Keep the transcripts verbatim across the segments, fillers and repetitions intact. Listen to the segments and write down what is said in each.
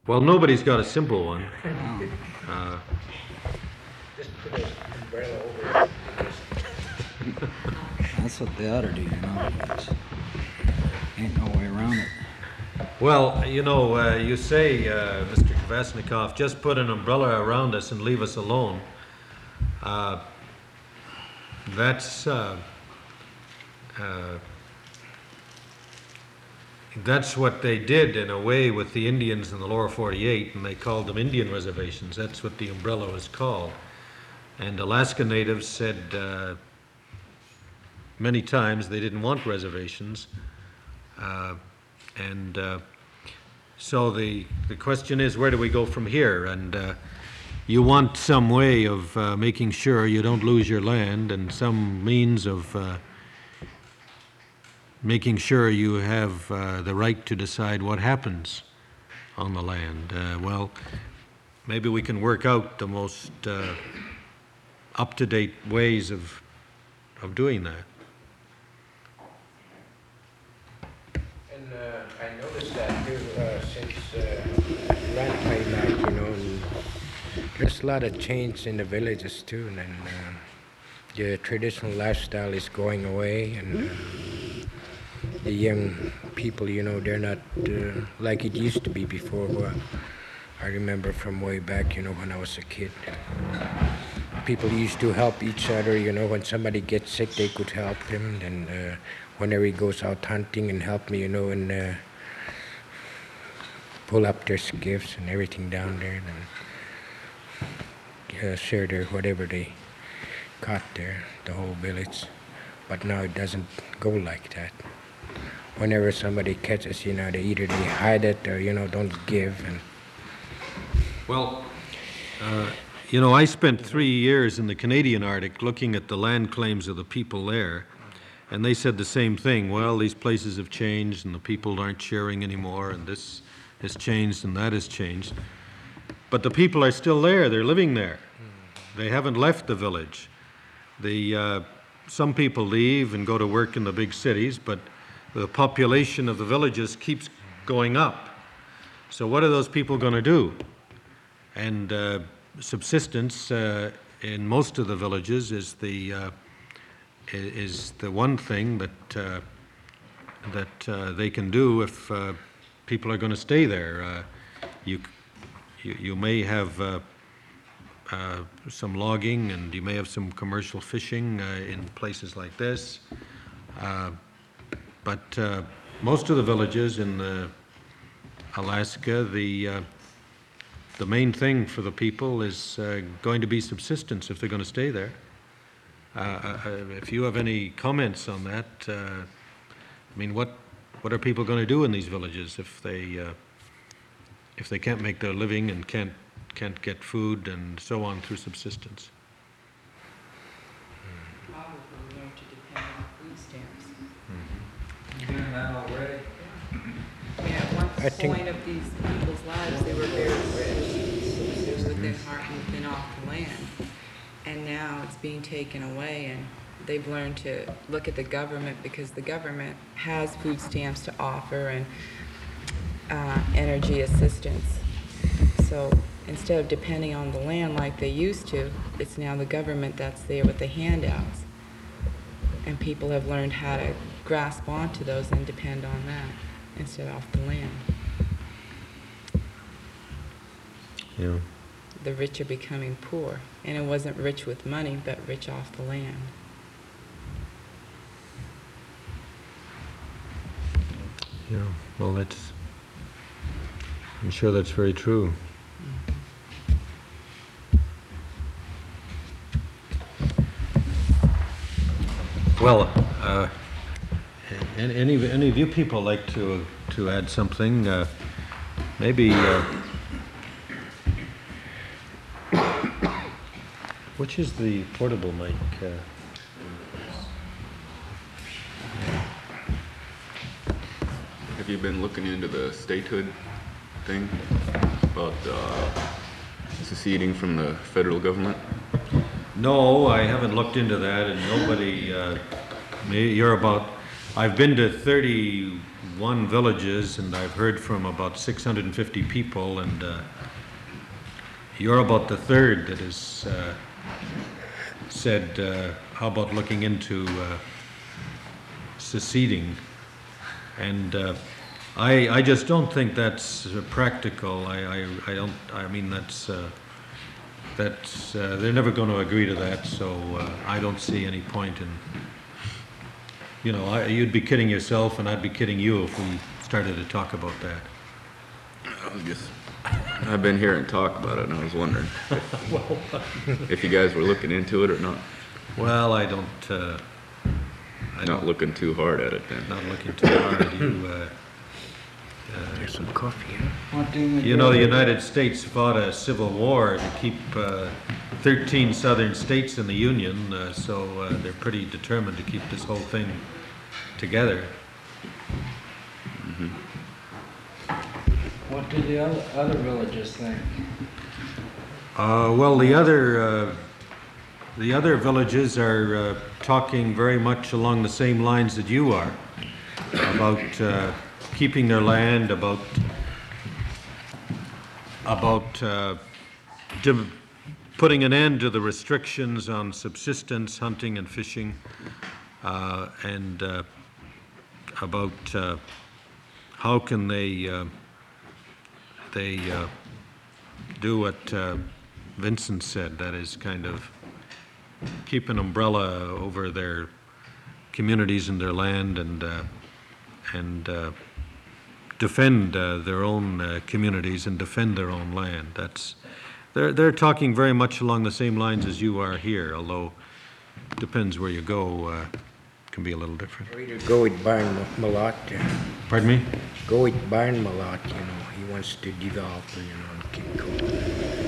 Well, nobody's got a simple one. Uh, Just put an umbrella over it. That's what they ought to do, you know. But ain't no way around it. well, you know, uh, you say, uh, Mister Kvasnikov, just put an umbrella around us and leave us alone. Uh, that's uh, uh, that's what they did in a way with the Indians in the lower forty-eight, and they called them Indian reservations. That's what the umbrella was called. And Alaska Natives said uh, many times they didn't want reservations. Uh, and uh, so the, the question is, where do we go from here? And uh, you want some way of uh, making sure you don't lose your land, and some means of uh, making sure you have uh, the right to decide what happens on the land. Uh, well, maybe we can work out the most uh, up-to-date ways of, of doing that. And uh, I noticed that too, uh, since uh, Grant came back, you know, and there's a lot of change in the villages too, and uh, the traditional lifestyle is going away, and uh, the young people, you know, they're not uh, like it used to be before. Well, I remember from way back, you know, when I was a kid. People used to help each other, you know, when somebody gets sick, they could help him. And uh, whenever he goes out hunting and help me, you know, and uh, pull up their skiffs and everything down there and uh, share their whatever they caught there, the whole village. But now it doesn't go like that. Whenever somebody catches, you know, they either they hide it or, you know, don't give. And Well, uh, you know, I spent three years in the Canadian Arctic looking at the land claims of the people there, and they said the same thing. Well, these places have changed, and the people aren't sharing anymore, and this has changed, and that has changed. But the people are still there. They're living there. They haven't left the village. The, uh, some people leave and go to work in the big cities, but the population of the villages keeps going up. So what are those people going to do? And uh, subsistence uh, in most of the villages is the uh, is the one thing that uh, that uh, they can do if uh, people are going to stay there. Uh, you, you you may have uh, uh, some logging, and you may have some commercial fishing uh, in places like this, uh, but uh, most of the villages in the Alaska, the uh, the main thing for the people is uh, going to be subsistence if they're going to stay there. Uh, uh, if you have any comments on that, uh, I mean, what what are people going to do in these villages if they uh, if they can't make their living and can't can't get food and so on through subsistence? Probably learn to depend on food stamps. You doing that already? I mean, at one I think- point of these people's lives, they were very rich. They were within heart and within off the land. And now it's being taken away, and they've learned to look at the government because the government has food stamps to offer and uh, energy assistance. So instead of depending on the land like they used to, it's now the government that's there with the handouts. And people have learned how to grasp onto those and depend on that instead of off the land. Yeah. The rich are becoming poor, and it wasn't rich with money, but rich off the land. Yeah. Well, that's. I'm sure that's very true. Well, uh, any any any of you people like to to add something? Uh, maybe. Uh, which is the portable mic? Uh, Have you been looking into the statehood thing about uh, seceding from the federal government? No, I haven't looked into that, and nobody. Uh, me- you're about I've been to thirty-one villages, and I've heard from about six hundred fifty people, and uh, you're about the third that has uh, said, uh, how about looking into uh, seceding? And uh, I, I just don't think that's uh, practical. I, I, I don't, I mean, that's, uh, that's, uh, they're never going to agree to that, so uh, I don't see any point in, you know, I, you'd be kidding yourself and I'd be kidding you if we started to talk about that. I was just, I've been hearing talk about it, and I was wondering if, if you guys were looking into it or not. Well, I don't, uh, I Not don't, looking too hard at it then. not looking too hard. You, uh, There's some coffee, huh? What do we you do? know, the United States fought a civil war to keep uh, thirteen southern states in the Union, uh, so uh, they're pretty determined to keep this whole thing together. What do the other, other villages think? Uh, well, the other, uh, the other villages are uh, talking very much along the same lines that you are, about uh, keeping their land, about, about uh, dim- putting an end to the restrictions on subsistence, hunting and fishing, uh, and uh, about uh, how can they, uh, they uh, do what uh, Vincent said, that is kind of keep an umbrella over their communities and their land, and uh, and uh, defend uh, their own uh, communities and defend their own land. That's they're they're talking very much along the same lines as you are here, although depends where you go, uh, can be a little different. Or either go with Byron Malott, uh, Pardon me? go with Byron Malott, you know, he wants to develop, you know, and keep going.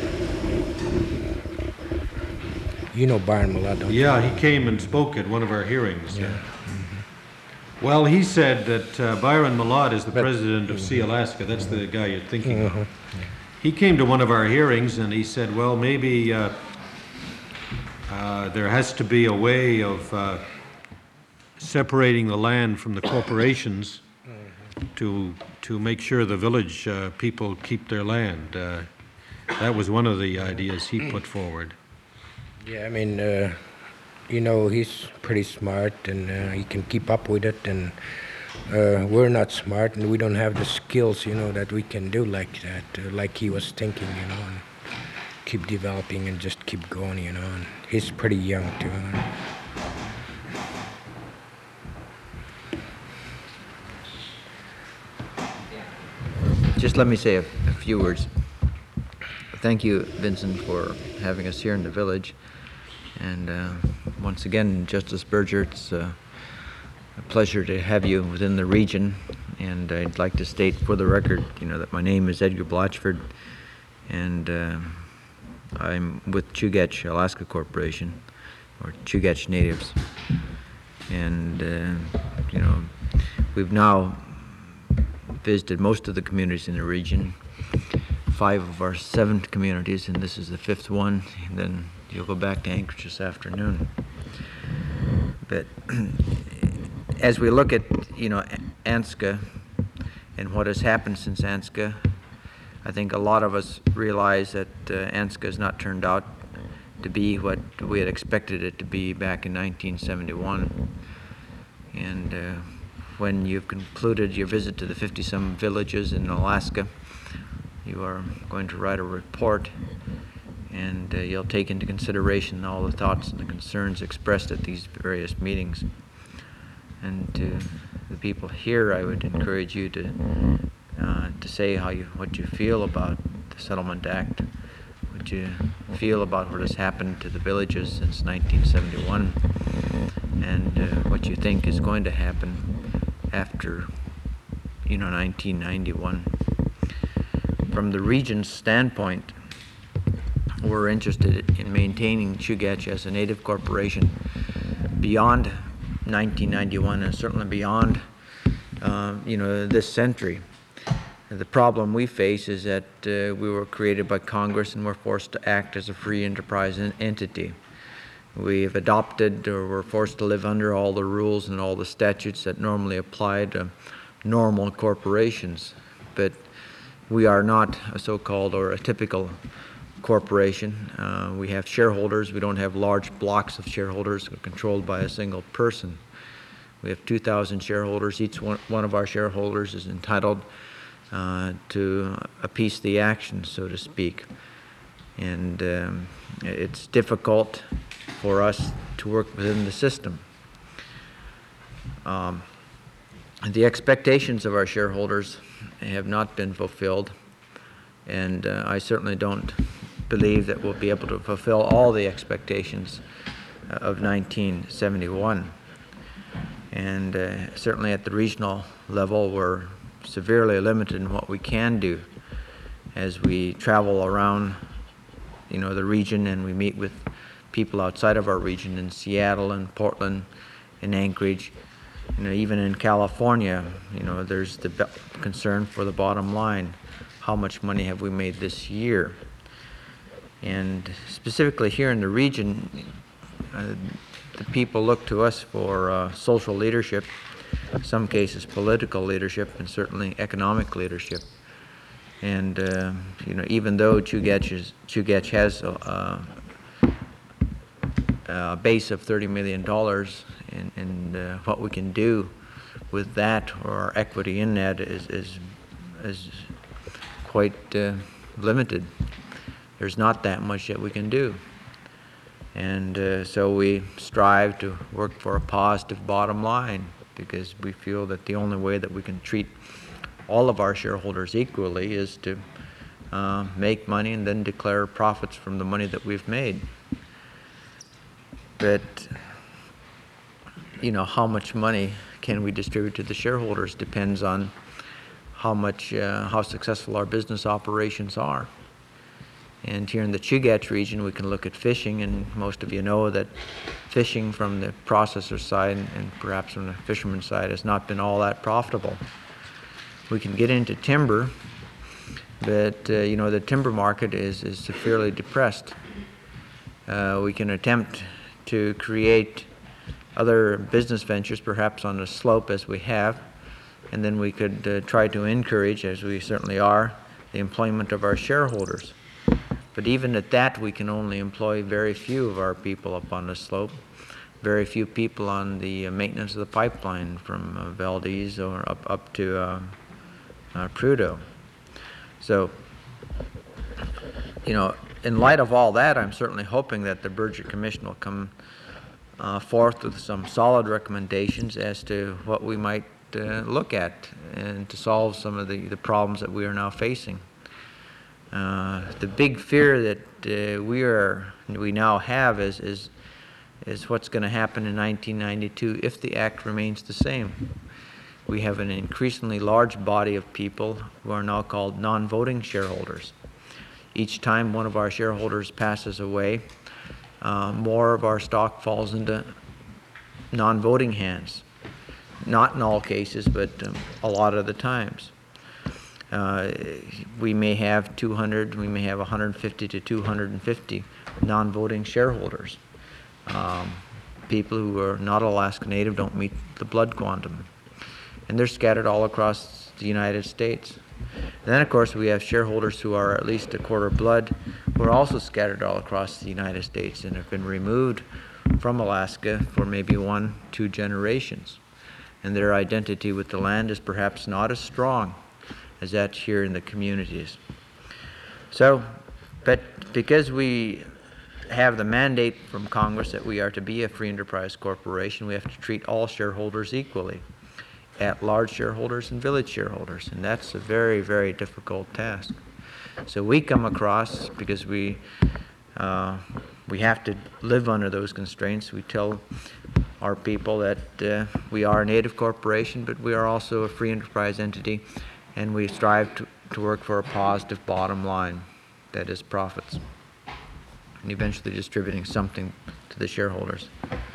You know Byron Malott, don't you? Yeah, he came and spoke at one of our hearings. Yeah. Well, he said that uh, Byron Malott is the president of Sea Alaska. That's the guy you're thinking of. He came to one of our hearings and he said, well, maybe uh, uh, there has to be a way of uh, separating the land from the corporations to to make sure the village uh, people keep their land. Uh, that was one of the ideas he put forward. Yeah, I mean, uh, you know, he's pretty smart and uh, he can keep up with it, and uh, we're not smart and we don't have the skills, you know, that we can do like that, uh, like he was thinking, you know, and keep developing and just keep going, you know, and he's pretty young too. Just let me say a, a few words. Thank you, Vincent, for having us here in the village. And uh, once again, Justice Berger, it's uh, a pleasure to have you within the region. And I'd like to state for the record, you know, that my name is Edgar Blatchford, and uh, I'm with Chugach Alaska Corporation, or Chugach Natives. And, uh, you know, we've now visited most of the communities in the region, five of our seven communities, and this is the fifth one, and then you'll go back to Anchorage this afternoon. But as we look at, you know, Anska and what has happened since Anska, I think a lot of us realize that uh, Anska has not turned out to be what we had expected it to be back in nineteen seventy-one. And uh, when you've concluded your visit to the fifty-some villages in Alaska, you are going to write a report, and uh, you'll take into consideration all the thoughts and the concerns expressed at these various meetings. And to the people here, I would encourage you to uh, to say how you what you feel about the Settlement Act, what you feel about what has happened to the villages since nineteen seventy-one, and uh, what you think is going to happen after, you know, nineteen ninety-one. From the region's standpoint, we're interested in maintaining Chugach as a native corporation beyond nineteen ninety-one, and certainly beyond, uh, you know, this century. The problem we face is that uh, we were created by Congress and we're forced to act as a free enterprise en- entity. We have adopted or were forced to live under all the rules and all the statutes that normally apply to normal corporations. But we are not a so-called or a typical corporation. Uh, we have shareholders. We don't have large blocks of shareholders controlled by a single person. We have two thousand shareholders. Each one, one of our shareholders is entitled uh, to a piece of the action, so to speak. And um, it's difficult for us to work within the system. Um, the expectations of our shareholders have not been fulfilled, and uh, I certainly don't believe that we'll be able to fulfill all the expectations of nineteen seventy-one. And uh, certainly at the regional level, we're severely limited in what we can do as we travel around, you know, the region, and we meet with people outside of our region in Seattle and Portland and Anchorage. You know, even in California, you know, there's the concern for the bottom line. How much money have we made this year? And specifically here in the region, uh, the people look to us for uh, social leadership, in some cases political leadership, and certainly economic leadership. And uh, you know, even though Chugach, is, Chugach has a, a base of thirty million dollars, and, and uh, what we can do with that, or our equity in that, is, is, is quite uh, limited. There's not that much that we can do. And uh, so we strive to work for a positive bottom line, because we feel that the only way that we can treat all of our shareholders equally is to uh, make money and then declare profits from the money that we've made. But, you know, how much money can we distribute to the shareholders depends on how much, uh, how successful our business operations are. And here in the Chugach region, we can look at fishing, and most of you know that fishing from the processor side and perhaps from the fisherman side has not been all that profitable. We can get into timber, but uh, you know, the timber market is, is severely depressed. Uh, we can attempt to create other business ventures, perhaps on the slope as we have, and then we could uh, try to encourage, as we certainly are, the employment of our shareholders. But even at that, we can only employ very few of our people up on the slope, very few people on the uh, maintenance of the pipeline from uh, Valdez or up, up to uh, uh, Prudhoe. So, you know, in light of all that, I'm certainly hoping that the Berger Commission will come uh, forth with some solid recommendations as to what we might uh, look at and to solve some of the, the problems that we are now facing. Uh, the big fear that uh, we are we now have is is is what's going to happen in nineteen ninety-two if the act remains the same. We have an increasingly large body of people who are now called non-voting shareholders. Each time one of our shareholders passes away, uh, more of our stock falls into non-voting hands. Not in all cases, but um, a lot of the times. Uh, we may have two hundred, we may have one hundred fifty to two hundred fifty non-voting shareholders. Um, people who are not Alaska Native, don't meet the blood quantum. And they're scattered all across the United States. And then, of course, we have shareholders who are at least a quarter blood, who are also scattered all across the United States and have been removed from Alaska for maybe one, two generations. And their identity with the land is perhaps not as strong as that here in the communities. So, but because we have the mandate from Congress that we are to be a free enterprise corporation, we have to treat all shareholders equally, at large shareholders and village shareholders, and that's a very, very difficult task. So we come across, because we uh, we have to live under those constraints, we tell our people that uh, we are a native corporation, but we are also a free enterprise entity, and we strive to, to work for a positive bottom line, that is profits, and eventually distributing something to the shareholders.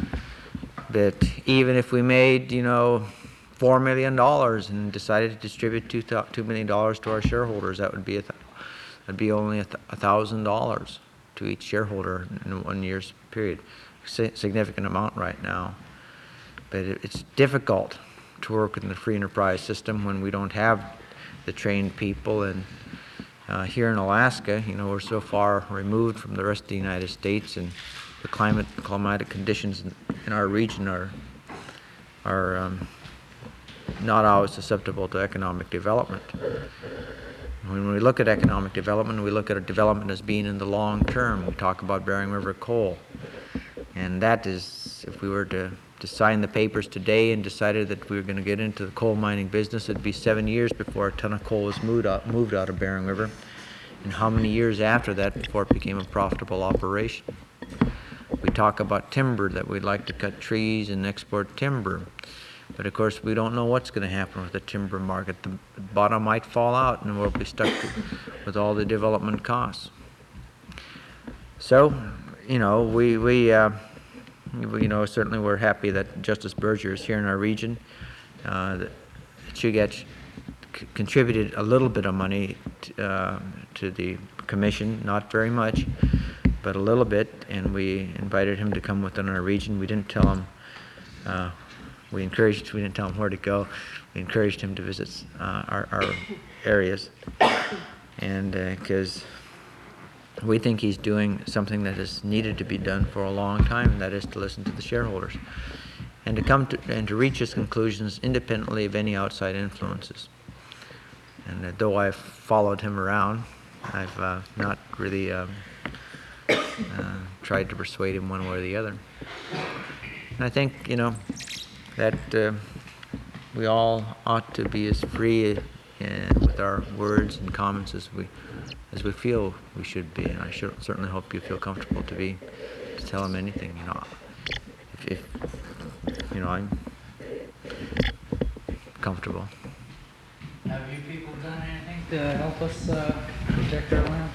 But even if we made, you know, four million dollars and decided to distribute two, two million dollars to our shareholders, that would be, a th that'd be only a, th a thousand dollars to each shareholder in one year's period. si- significant amount right now. But it, it's difficult to work in the free enterprise system when we don't have the trained people. And uh, here in Alaska, you know, we're so far removed from the rest of the United States, and the climate, climatic conditions in, in our region are are um, not always susceptible to economic development. When we look at economic development, we look at a development as being in the long term. We talk about Bering River coal. And that is, if we were to, to sign the papers today and decided that we were going to get into the coal mining business, it'd be seven years before a ton of coal was moved out, moved out of Bering River. And how many years after that before it became a profitable operation? We talk about timber, that we'd like to cut trees and export timber. But of course, we don't know what's going to happen with the timber market. The bottom might fall out and we'll be stuck with all the development costs. So, you know, we, we, uh, we you know, certainly we're happy that Justice Berger is here in our region. Uh, the Chugach c- contributed a little bit of money t- uh, to the commission, not very much, but a little bit, and we invited him to come within our region. We didn't tell him, uh, we encouraged, we didn't tell him where to go. We encouraged him to visit uh, our, our areas. And because uh, we think he's doing something that is needed to be done for a long time, and that is to listen to the shareholders. And to come to, and to reach his conclusions independently of any outside influences. And uh, though I've followed him around, I've uh, not really um, uh, tried to persuade him one way or the other. And I think, you know, that uh, we all ought to be as free uh, with our words and comments as we as we feel we should be. And I should, certainly hope you feel comfortable to be to tell him anything. You know, if, if you know, I'm comfortable. Have you people done anything to help us uh, protect our land?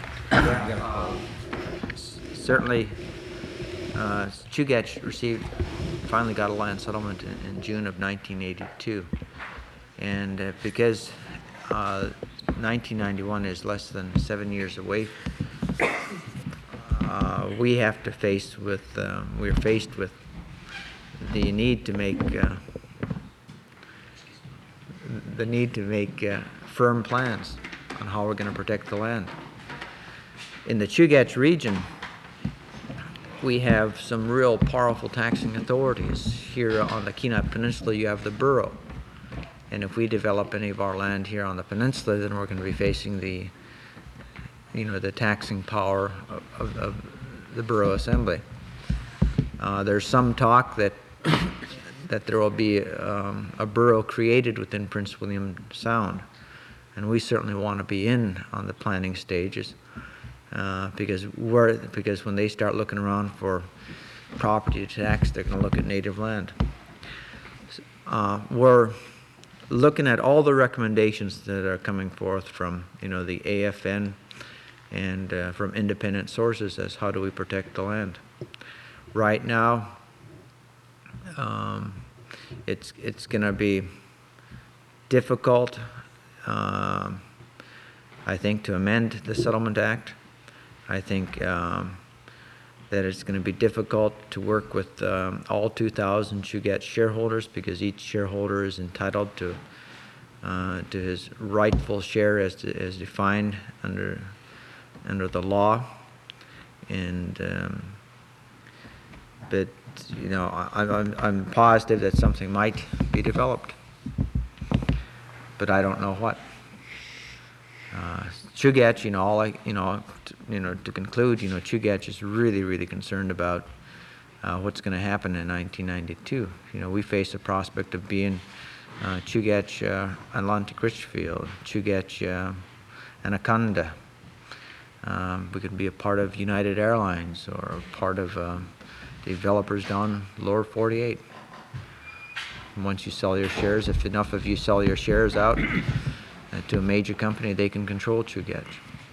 Certainly, uh, Chugach received, finally got a land settlement in, in June of nineteen eighty-two. And uh, because uh, nineteen ninety-one is less than seven years away, uh, we have to face with, uh, we're faced with the need to make, uh, the need to make uh, firm plans on how we're going to protect the land. In the Chugach region, we have some real powerful taxing authorities. Here on the Kenai Peninsula, you have the borough. And if we develop any of our land here on the peninsula, then we're going to be facing the, you know, the taxing power of, of, of the borough assembly. Uh, there's some talk that that there will be um, a borough created within Prince William Sound, and we certainly want to be in on the planning stages. Uh, because we're, because when they start looking around for property to tax, they're going to look at native land. Uh, we're looking at all the recommendations that are coming forth from, you know, the A F N and uh, from independent sources as how do we protect the land. Right now, um, it's it's going to be difficult, um, I think, to amend the Settlement Act. I think um, that it's going to be difficult to work with um, all two thousand Chugach shareholders, because each shareholder is entitled to uh, to his rightful share as to, as defined under under the law. And um, but you know, I, I'm I'm positive that something might be developed, but I don't know what. Uh, Chugach, you know, all I, you know, to, you know, to conclude, you know, Chugach is really, really concerned about uh, what's going to happen in nineteen ninety-two. You know, we face the prospect of being uh, Chugach uh, Atlantic Richfield, Chugach uh, Anaconda. Um, we could be a part of United Airlines or a part of uh, developers down lower forty-eight. And once you sell your shares, if enough of you sell your shares out Uh, to a major company, they can control Chugach.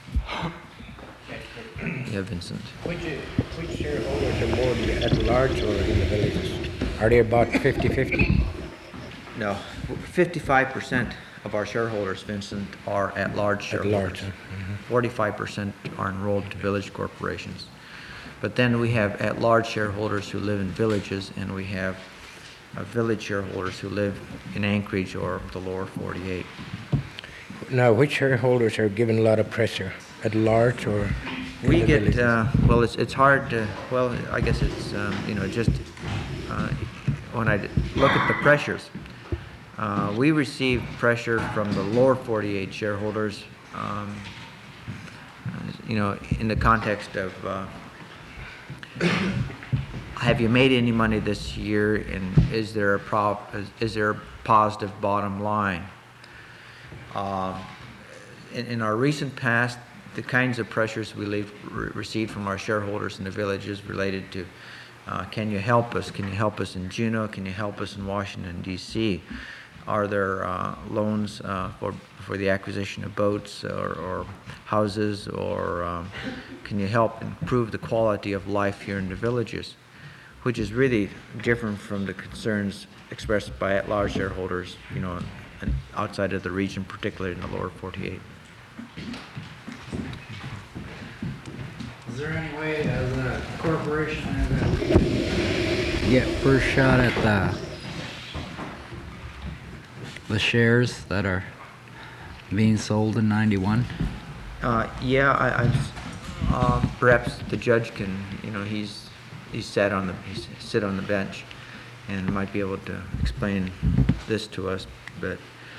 Yeah, Vincent. Which, which shareholders are more at large or in the villages? Are they about fifty fifty? No, fifty-five percent of our shareholders, Vincent, are at large At shareholders. large, huh? forty-five percent are enrolled to village corporations. But then we have at-large shareholders who live in villages, and we have uh, village shareholders who live in Anchorage or the lower forty-eight. Now, which shareholders are given a lot of pressure, at large or in We the get, villages? uh, well, it's, it's hard to, well, I guess it's, um, you know, just, uh, when I d- look at the pressures, uh, we receive pressure from the lower forty-eight shareholders, um, uh, you know, in the context of, uh, have you made any money this year, and is there a prop, is, is there a positive bottom line? Um, in, in our recent past, the kinds of pressures we leave, re- received from our shareholders in the villages related to, uh, can you help us? Can you help us in Juneau? Can you help us in Washington, D C? Are there uh, loans uh, for, for the acquisition of boats or, or houses? Or um, can you help improve the quality of life here in the villages? Which is really different from the concerns expressed by at-large shareholders, you know, and outside of the region, particularly in the lower forty-eight. Is there any way as a corporation that we can get first shot at the the shares that are being sold in ninety-one? Uh, yeah, I, I, uh, perhaps the judge can, you know, he's, he's sat on the, he's sit on the bench and might be able to explain this to us, but,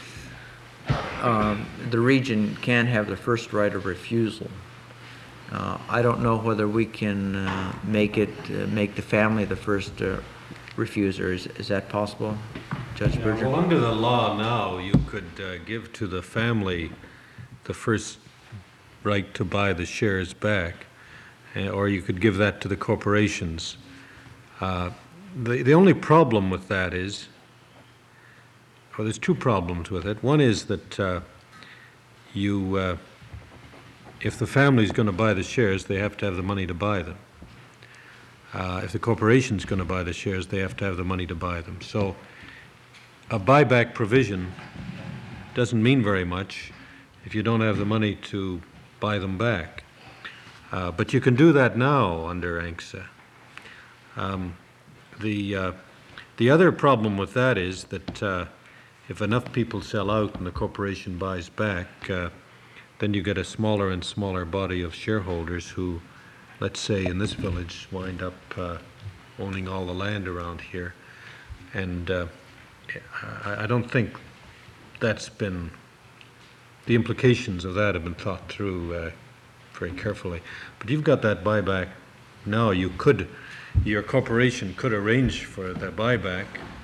um, the region can have the first right of refusal. Uh, I don't know whether we can, uh, make it, uh, make the family the first, uh, refuser. Is, is that possible, Judge Yeah, Berger? well, under the law now, you could uh, give to the family the first right to buy the shares back, uh, or you could give that to the corporations. Uh, The, the only problem with that is, well, there's two problems with it. One is that uh, you, uh, if the family's going to buy the shares, they have to have the money to buy them. Uh, If the corporation's going to buy the shares, they have to have the money to buy them. So a buyback provision doesn't mean very much if you don't have the money to buy them back. Uh, But you can do that now under A N C S A. Um, The, uh, the other problem with that is that uh, if enough people sell out and the corporation buys back, uh, then you get a smaller and smaller body of shareholders who, let's say in this village, wind up uh, owning all the land around here. And uh, I, I don't think that's been, the implications of that have been thought through uh, very carefully. But you've got that buyback now. You could, your corporation could arrange for the buyback.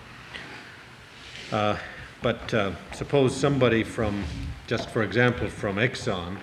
Uh, but uh, suppose somebody from, just for example, from Exxon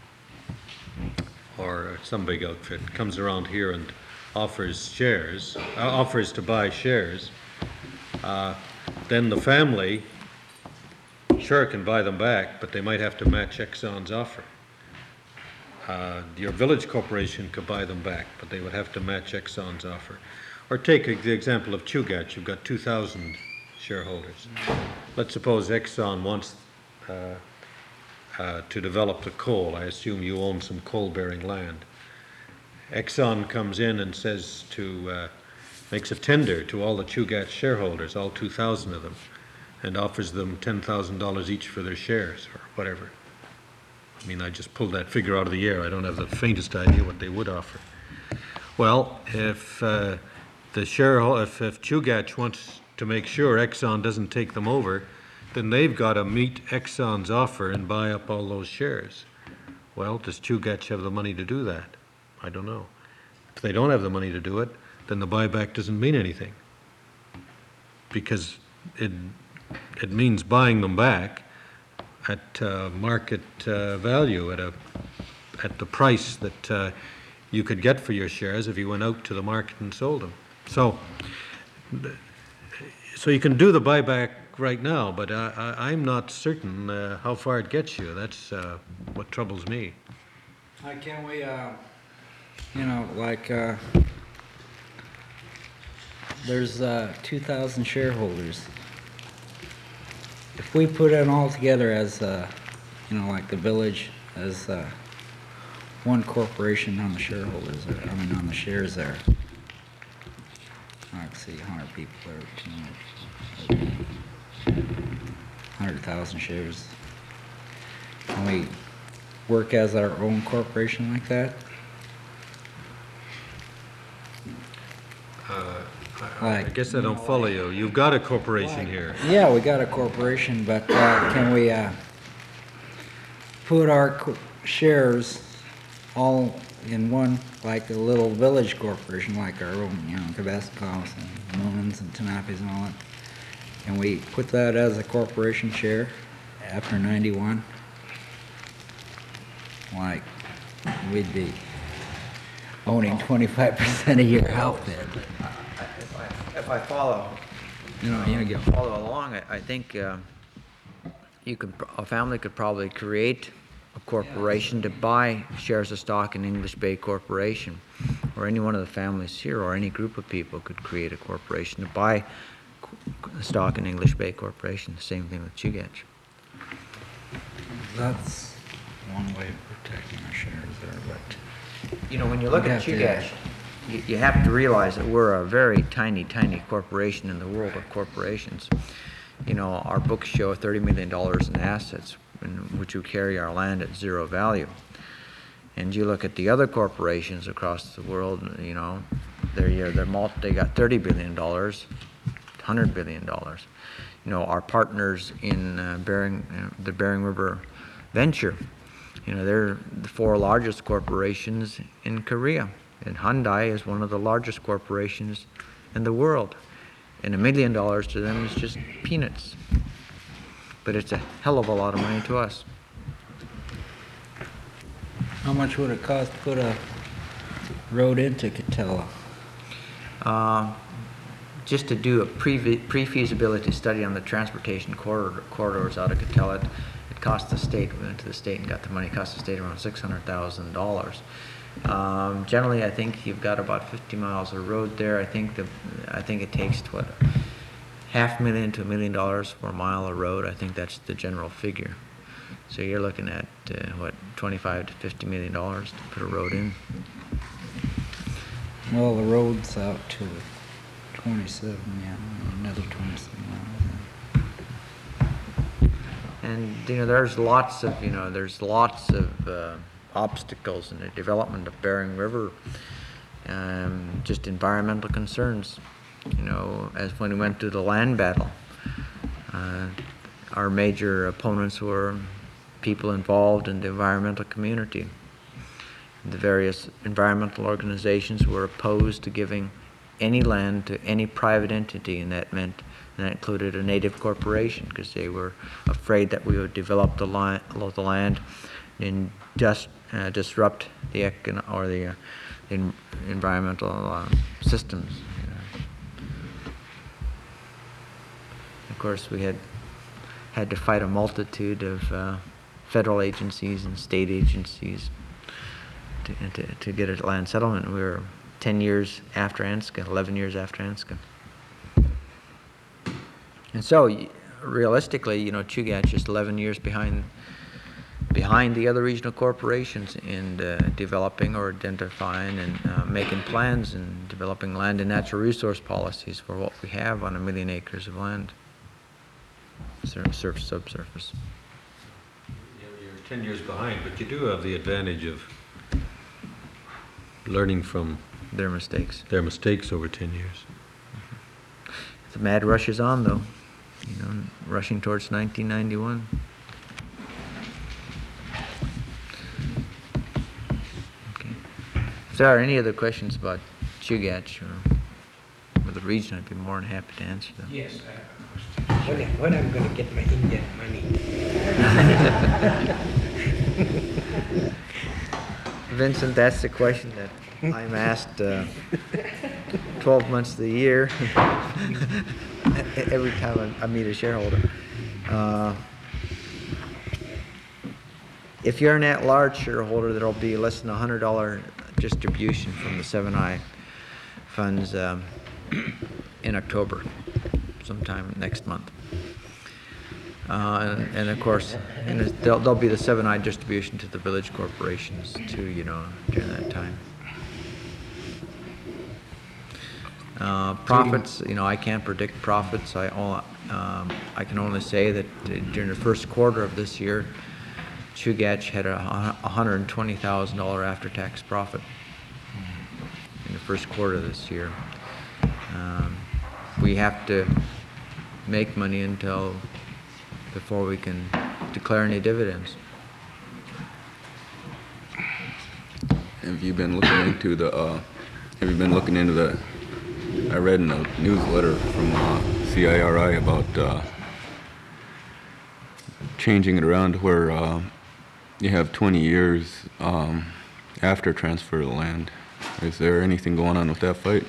or some big outfit comes around here and offers shares, uh, offers to buy shares, uh, then the family sure can buy them back, but they might have to match Exxon's offer. Uh, your village corporation could buy them back, but they would have to match Exxon's offer. Or take the example of Chugach. You've got two thousand shareholders. Let's suppose Exxon wants uh, uh, to develop the coal. I assume you own some coal-bearing land. Exxon comes in and says to, uh, makes a tender to all the Chugach shareholders, all two thousand of them, and offers them ten thousand dollars each for their shares, or whatever. I mean, I just pulled that figure out of the air. I don't have the faintest idea what they would offer. Well, if uh, the shareholder, if, if Chugach wants to make sure Exxon doesn't take them over, then they've got to meet Exxon's offer and buy up all those shares. Well, does Chugach have the money to do that? I don't know. If they don't have the money to do it, then the buyback doesn't mean anything, because it it means buying them back at uh, market uh, value, at a at the price that uh, you could get for your shares if you went out to the market and sold them. So, so you can do the buyback right now, but I, I, I'm not certain uh, how far it gets you. That's uh, what troubles me. Like, can we, uh, you know, like, uh, there's uh, two thousand shareholders. If we put it all together as, uh, you know, like the village as uh, one corporation on the shareholders, there, I mean, on the shares there. I see a hundred people there, hundred thousand shares. Can we work as our own corporation like that? I guess I don't follow you. You've got a corporation here. Yeah, we got a corporation, but uh, can we uh, put our co- shares all in one, like a little village corporation, like our own, you know, Tabascos and Moonans and Tenapis and all that? Can we put that as a corporation share after ninety-one? Like, we'd be owning twenty-five percent of your outfit. If I, if I follow, You know, you go. follow along, I, I think uh, you could, a family could probably create a corporation to buy shares of stock in English Bay Corporation, or any one of the families here, or any group of people could create a corporation to buy co- stock in English Bay Corporation. The same thing with Chugach. That's one way of protecting our shares there, but You know, when you look We'd at have to- Chugach, you, you have to realize that we're a very tiny, tiny corporation in the world of corporations. You know, our books show thirty million dollars in assets, in which we carry our land at zero value. And you look at the other corporations across the world, you know, they're, yeah, they're multi, they got thirty billion dollars, one hundred billion dollars. You know, our partners in uh, Bering, uh, the Bering River Venture, you know, they're the four largest corporations in Korea. And Hyundai is one of the largest corporations in the world. And a million dollars to them is just peanuts. But it's a hell of a lot of money to us. how much would it cost to put a road into Catella? Uh, just to do a pre- pre-feasibility study on the transportation corridor, corridors out of Catella, it cost the state, we went to the state and got the money, it cost the state around six hundred thousand dollars. Um, generally, I think you've got about fifty miles of road there. I think the, I think it takes what, half million to a million dollars for a mile of road. I think that's the general figure. So you're looking at uh, what, twenty-five to fifty million dollars to put a road in. Well, the road's out to twenty-seven, yeah, another twenty-seven miles. And you know, there's lots of you know, there's lots of uh, obstacles in the development of Bering River. Um, just environmental concerns. You know, as when we went through the land battle, uh, our major opponents were people involved in the environmental community. The various environmental organizations were opposed to giving any land to any private entity, and that meant, and that included a native corporation, because they were afraid that we would develop the, li- the land and just uh, disrupt the econ- or the uh, in- environmental uh, systems. You know. Of course, we had had to fight a multitude of uh, federal agencies and state agencies to, to, to get a land settlement. We were ten years after Ansca, eleven years after Ansca. And so, y- realistically, you know, Chugach is eleven years behind behind the other regional corporations in uh, developing or identifying and uh, making plans and developing land and natural resource policies for what we have on a million acres of land, sur- surface, subsurface. You're you're ten years behind, but you do have the advantage of learning from Their mistakes. their mistakes over ten years. The mad rush is on, though, you know, rushing towards nineteen ninety-one. Okay. If there are any other questions about Chugach or, or the region, I'd be more than happy to answer them. Yes, uh, when, I- when I'm gonna get my Indian money? Vincent, that's the question that I'm asked uh, twelve months of the year, every time I I meet a shareholder. Uh, If you're an at-large shareholder, there'll be less than a one hundred dollar distribution from the seven I funds um, in October, sometime next month. Uh, and, and of course, and it's- there'll, there'll be the seven I distribution to the village corporations too, you know, during that time. Uh, profits, you know, I can't predict profits. I, all, um, I can only say that uh, during the first quarter of this year, Chugach had a one hundred twenty thousand dollars after-tax profit in the first quarter of this year. Um, we have to make money until before we can declare any dividends. Have you been looking into the, uh, have you been looking into the, I read in a newsletter from uh, C I R I about uh, changing it around to where uh, you have twenty years um, after transfer of the land. Is there anything going on with that fight?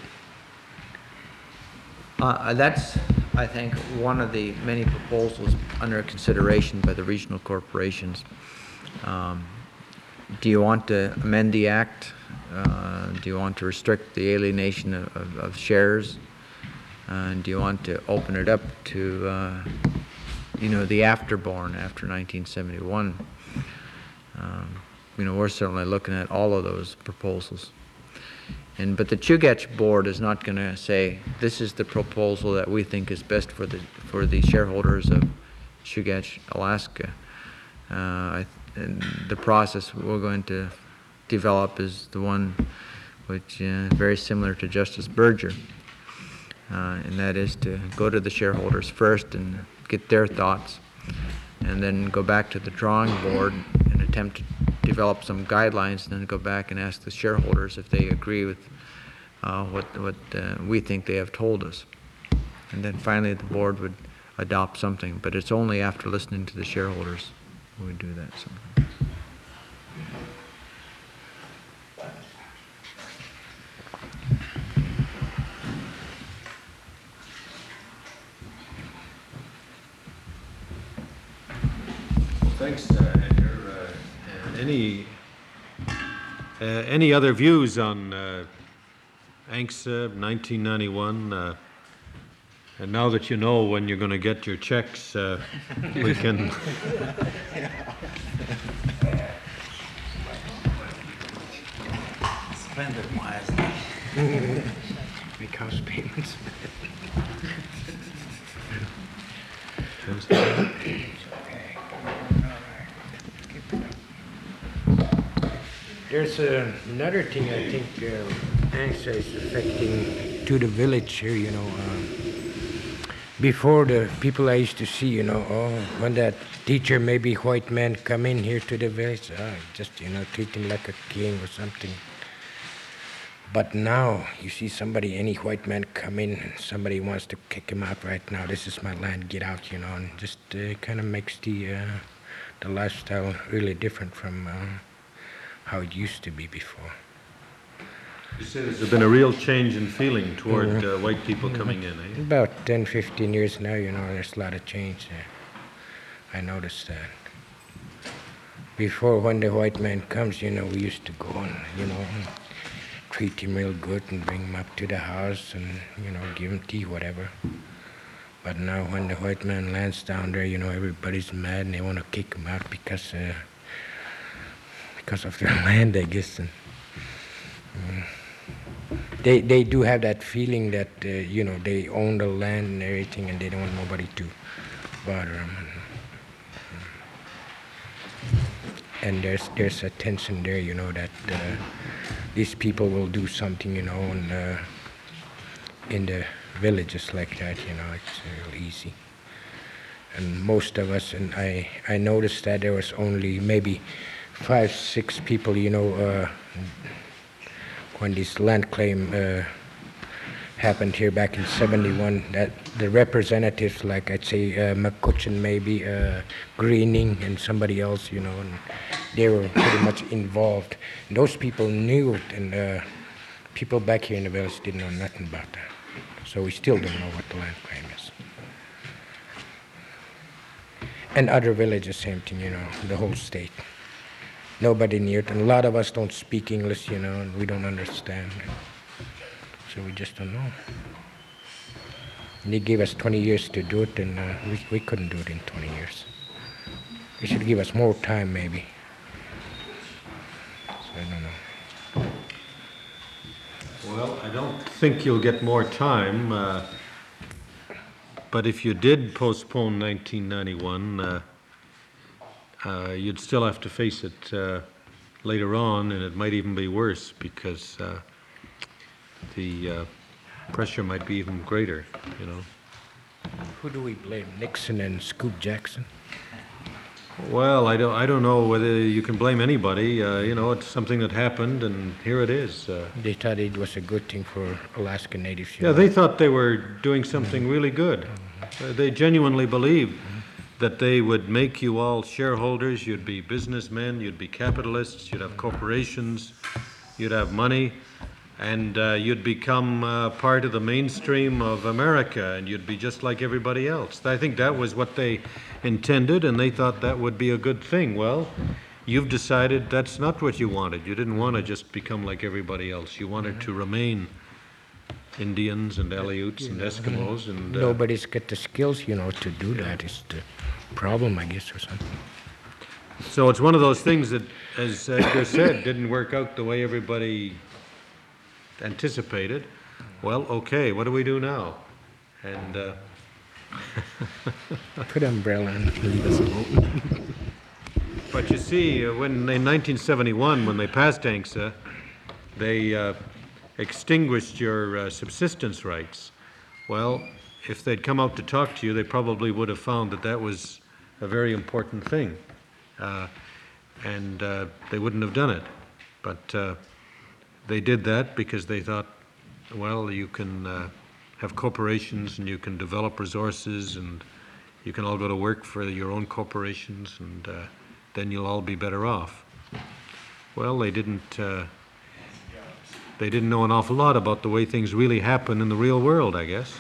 Uh, that's, I think, one of the many proposals under consideration by the regional corporations. Um, do you want to amend the act? Uh, do you want to restrict the alienation of, of, of shares? Uh, do you want to open it up to, uh, you know, the afterborn after nineteen seventy-one? Um, you know, we're certainly looking at all of those proposals. And, but the Chugach board is not going to say, this is the proposal that we think is best for the, for the shareholders of Chugach, Alaska. Uh, I, and the process we're going to develop is the one which is uh, very similar to Justice Berger. Uh, and that is to go to the shareholders first and get their thoughts, and then go back to the drawing board and attempt to develop some guidelines, and then go back and ask the shareholders if they agree with uh, what, what uh, we think they have told us. And then finally the board would adopt something, but it's only after listening to the shareholders we would do that. Something. Thanks, uh, Edgar. Uh, Any, uh, any other views on uh, A N C S A nineteen ninety-one? Uh, And now that you know when you're going to get your checks, uh, we can... Spend it wisely. Make house payments. There's uh, another thing I think uh, A N C S A is affecting to the village here, you know. Um, before, the people I used to see, you know, oh, when that teacher, maybe white man, come in here to the village, oh, just, you know, treat him like a king or something. But now, you see somebody, any white man come in, and somebody wants to kick him out right now. This is my land, get out, you know, and just uh, kind of makes the, uh, the lifestyle really different from uh, how it used to be before. You say there's been a real change in feeling toward uh, white people coming in, eh? About ten, fifteen years now, you know, there's a lot of change there. I noticed that. Before, when the white man comes, you know, we used to go and, you know, treat him real good and bring him up to the house and, you know, give him tea, whatever. But now when the white man lands down there, you know, everybody's mad and they want to kick him out because, uh, because of their land, I guess. And, um, They, they do have that feeling that, uh, you know, they own the land and everything and they don't want nobody to bother them. And there's, there's a tension there, you know, that uh, these people will do something, you know, and, uh, in the villages like that, you know, it's real easy. And most of us, and I, I noticed that there was only maybe five, six people, you know, uh, when this land claim uh, happened here back in seventy-one, that the representatives, like I'd say uh, McCutcheon maybe, uh, Greening and somebody else, you know, and they were pretty much involved. And those people knew it, and uh, people back here in the village didn't know nothing about that. So we still don't know what the land claim is. And other villages, same thing, you know, the whole state. Nobody knew it, and a lot of us don't speak English, you know, and we don't understand. So we just don't know. And he gave us twenty years to do it, and uh, we, we couldn't do it in twenty years. He should give us more time, maybe. So I don't know. Well, I don't think you'll get more time, uh, but if you did postpone nineteen ninety-one, uh, uh, you'd still have to face it uh, later on, and it might even be worse because uh, the uh, pressure might be even greater, you know. Who do we blame, Nixon and Scoop Jackson? Well, I don't, I don't know whether you can blame anybody. Uh, you know, it's something that happened, and here it is. Uh, They thought it was a good thing for Alaska Natives. you yeah, know. they thought they were doing something really good. Uh, they genuinely believed that they would make you all shareholders. You'd be businessmen, you'd be capitalists, you'd have corporations, you'd have money, and uh, you'd become uh, part of the mainstream of America, and you'd be just like everybody else. I think that was what they intended, and they thought that would be a good thing. Well, you've decided that's not what you wanted. You didn't want to just become like everybody else. You wanted to remain Indians and Aleuts and Eskimos, and uh, Nobody's got the skills, you know, to do that. It's the problem, I guess, or something. so it's one of those things that, as Edgar said, didn't work out the way everybody anticipated. Well, okay, what do we do now? And uh, Put an umbrella and leave us alone. but you see, uh, when in nineteen seventy-one, when they passed A N C S A, they uh, extinguished your uh, subsistence rights. Well, if they'd come out to talk to you, they probably would have found that that was a very important thing, uh, and uh, they wouldn't have done it. But uh, they did that because they thought, well, you can uh, have corporations and you can develop resources and you can all go to work for your own corporations, and uh, then you'll all be better off. Well, they didn't. Uh, they didn't know an awful lot about the way things really happen in the real world, I guess.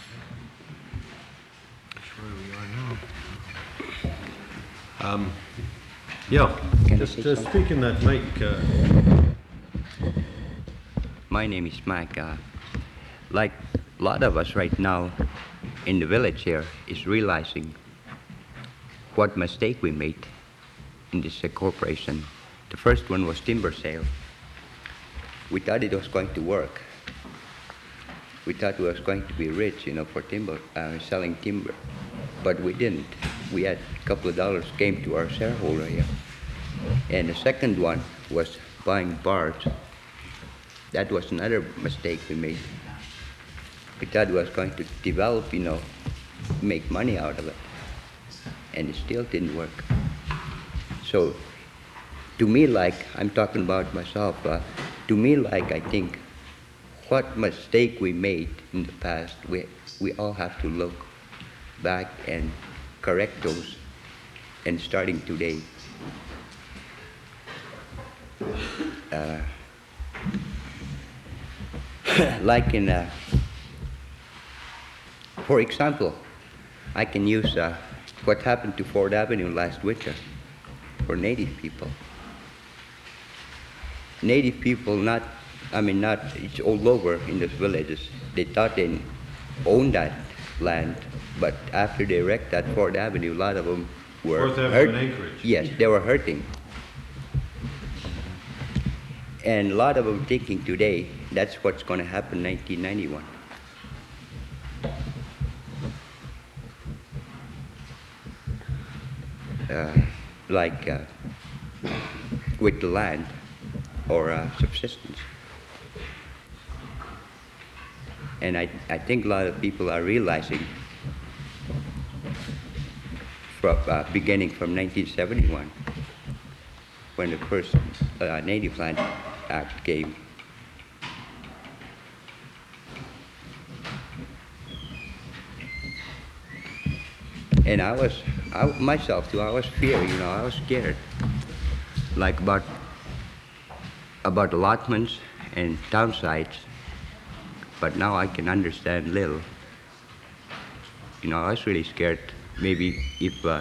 Um, yeah, just uh, speak in that mic. Uh, My name is Mike. Uh, like a lot of us right now in the village here is realizing what mistake we made in this uh, corporation. The first one was timber sale. We thought it was going to work. We thought we was going to be rich, you know, for timber, uh, selling timber, but we didn't. We had a couple of dollars came to our shareholder here. And the second one was buying bars. That was another mistake we made. We thought we was going to develop, you know, make money out of it. And it still didn't work. So, to me, like, I'm talking about myself, uh, to me, like, I think what mistake we made in the past, we, we all have to look back and correct those, and starting today. Uh, like in, uh, for example, I can use uh, what happened to Ford Avenue last winter for Native people. Native people, not, I mean, not, it's all over in the villages. They thought they owned that land, but after they wrecked that Ford Avenue, a lot of them were Fourth Avenue hurt. in Anchorage. Yes, they were hurting. And a lot of them thinking today, that's what's going to happen in nineteen ninety-one. Uh, like uh, with the land or uh, subsistence. And I, I think a lot of people are realizing from uh, beginning from nineteen seventy-one, when the first uh, Native Land Act came. And I was, I, myself too, I was feared, you know, I was scared. Like about, about allotments and town sites. But now I can understand little. You know, I was really scared. Maybe if, uh,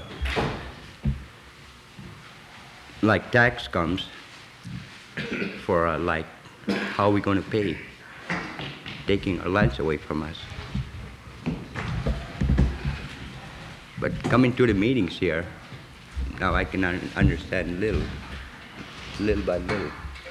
like tax comes for uh, like, how are we going to pay? Taking our lands away from us. But coming to the meetings here, now I can un- understand little, little by little.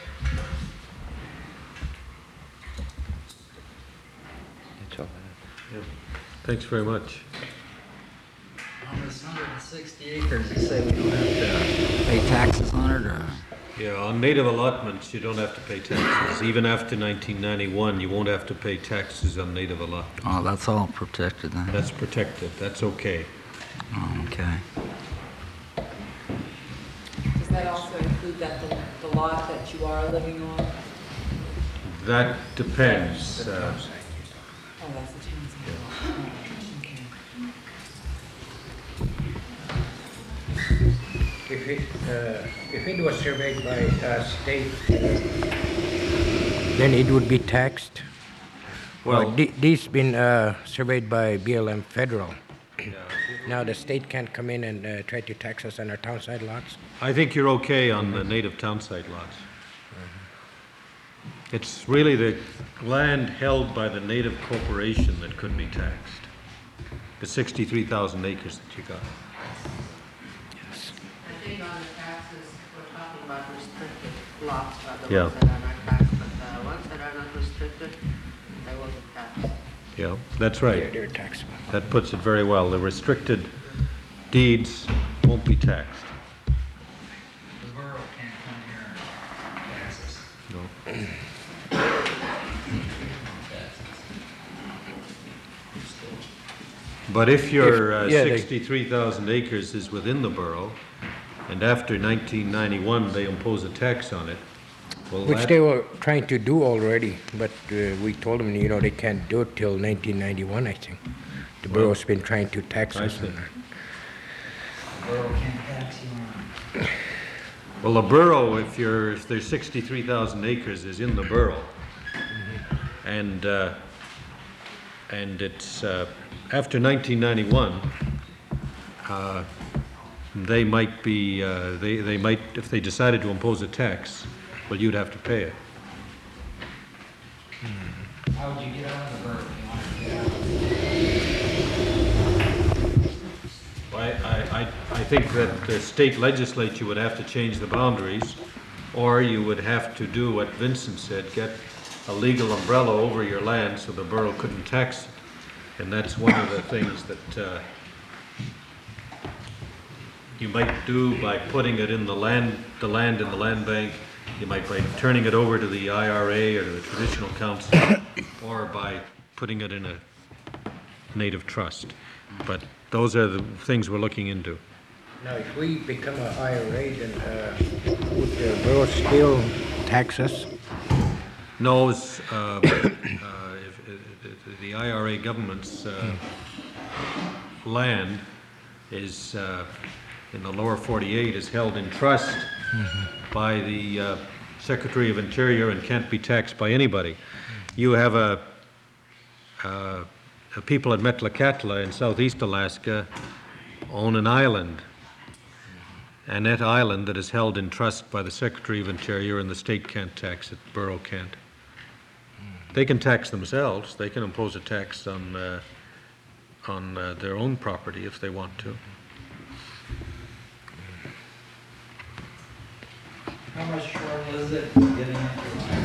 That's all. Thanks very much. On this one hundred sixty acres, you say we don't have to pay taxes on it, or? Yeah, on native allotments, you don't have to pay taxes. Even after nineteen ninety-one, you won't have to pay taxes on native allotments. Oh, that's all protected then? That's protected, that's okay. Oh, okay. Does that also include that the, the lot that you are living on? That depends. uh, Oh, that's the town's lot. Okay. If it, uh, if it was surveyed by uh, state, then it would be taxed. Well- Well, these been uh, surveyed by B L M Federal. Now the state can't come in and uh, try to tax us on our townside lots. I think you're okay on the native townsite lots. It's really the land held by the native corporation that could be taxed. The sixty-three thousand acres that you got. I think on the taxes, we're talking about restricted lots, are the Yeah. ones that are not taxed, but the ones that are not restricted, they will be taxed. Yeah, that's They're, right. they're taxable. That puts it very well. The restricted deeds won't be taxed. The borough can't come here and tax us. No. But if your uh, If- yeah, they- sixty-three thousand acres is within the borough, and after nineteen ninety-one, they impose a tax on it, well, Which that- they were trying to do already, but uh, we told them, you know, they can't do it till nineteen ninety-one, I think. The Well, borough's been trying to tax I us see. on that. The borough can't tax you on. well, the borough, if you're, if there's sixty-three thousand acres is in the borough, and, uh, and it's, uh, after nineteen ninety-one, uh, they might be, uh, they, they might, if they decided to impose a tax, well, you'd have to pay it. How would you get out of the borough if you wanted to get out? I, I, I- I think that the state legislature would have to change the boundaries, or you would have to do what Vincent said, get a legal umbrella over your land so the borough couldn't tax it. And that's one of the things that uh, you might do by putting it in the land, the land in the land bank. You might by turning it over to the I R A or to the traditional council, or by putting it in a native trust. But those are the things we're looking into. Now, if we become a I R A, then uh, would the borough still tax us? No, it's, uh, uh, if, if the I R A government's uh, land is, uh, in the lower forty-eight, is held in trust by the uh, Secretary of Interior and can't be taxed by anybody. You have a, uh, a people at Metlakatla in southeast Alaska own an island, Annette Island, that is held in trust by the Secretary of Interior, and the state can't tax it, the borough can't. They can tax themselves. They can impose a tax on, uh, on uh, their own property if they want to. How much trouble is it getting into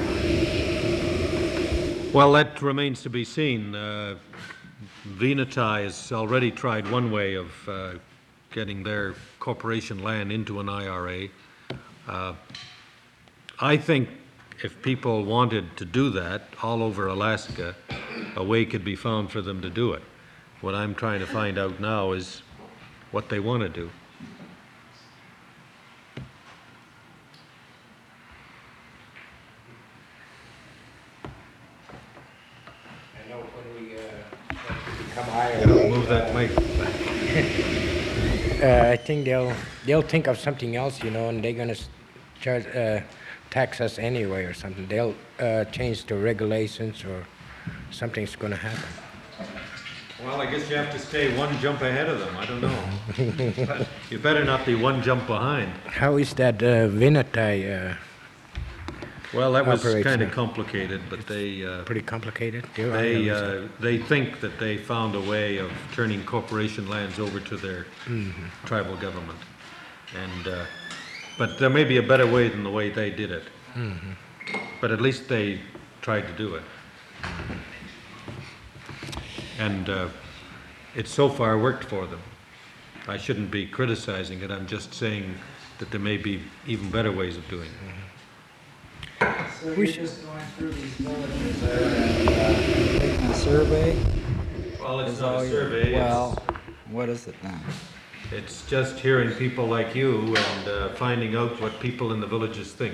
Iowa? Well, that remains to be seen. Uh, Venatai has already tried one way of uh, getting their corporation land into an I R A. Uh, I think if people wanted to do that all over Alaska, a way could be found for them to do it. What I'm trying to find out now is what they want to do. I know when we uh, become I R A. Move that mic. Uh, I think they'll, they'll think of something else, you know, and they're gonna s- charge, uh, tax us anyway or something. They'll uh, change the regulations or something's gonna happen. Well, I guess you have to stay one jump ahead of them. I don't know. But you better not be one jump behind. How is that uh, Venatai? Uh, Well, that was operates kind of now. complicated, but they, uh, Pretty complicated. Yeah, I they, understand. uh, they think that they found a way of turning corporation lands over to their tribal government. And, uh, but there may be a better way than the way they did it. But at least they tried to do it. And uh, it's so far worked for them. I shouldn't be criticizing it, I'm just saying that there may be even better ways of doing it. So you're just going through these villages there and uh, taking a survey? Well, it's Is not all a you- survey, Well, it's, what is it then? it's just hearing people like you and uh, finding out what people in the villages think.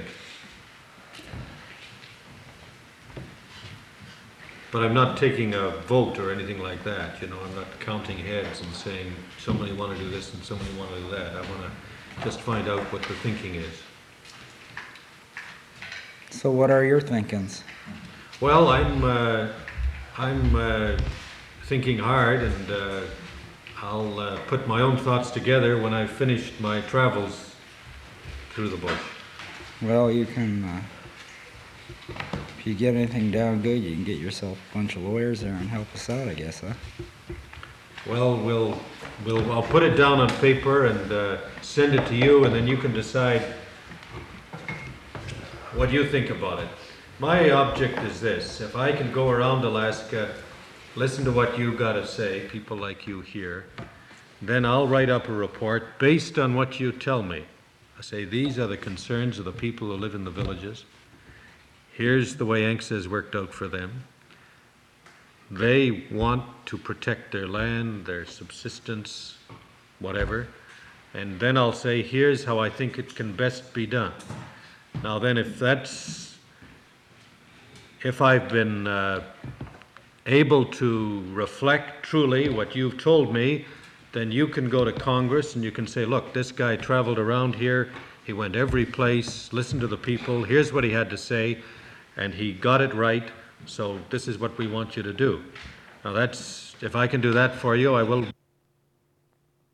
But I'm not taking a vote or anything like that, you know, I'm not counting heads and saying, so many want to do this and so many want to do that. I want to just find out what the thinking is. So what are your thinkings? Well, I'm, uh, I'm uh, thinking hard, and uh, I'll uh, put my own thoughts together when I've finished my travels through the bush. Well, you can, uh, if you get anything down good, you can get yourself a bunch of lawyers there and help us out, I guess, huh? Well, we'll, we'll, I'll put it down on paper and uh, send it to you, and then you can decide what you think about it. My object is this: if I can go around Alaska, listen to what you got to say, people like you here, then I'll write up a report based on what you tell me. I say, these are the concerns of the people who live in the villages. Here's the way A N C S has worked out for them. They want to protect their land, their subsistence, whatever. And then I'll say, here's how I think it can best be done. Now then, if that's, if I've been uh, able to reflect truly what you've told me, then you can go to Congress and you can say, look, this guy traveled around here, he went every place, listened to the people, here's what he had to say, and he got it right, so this is what we want you to do. Now that's, if I can do that for you, I will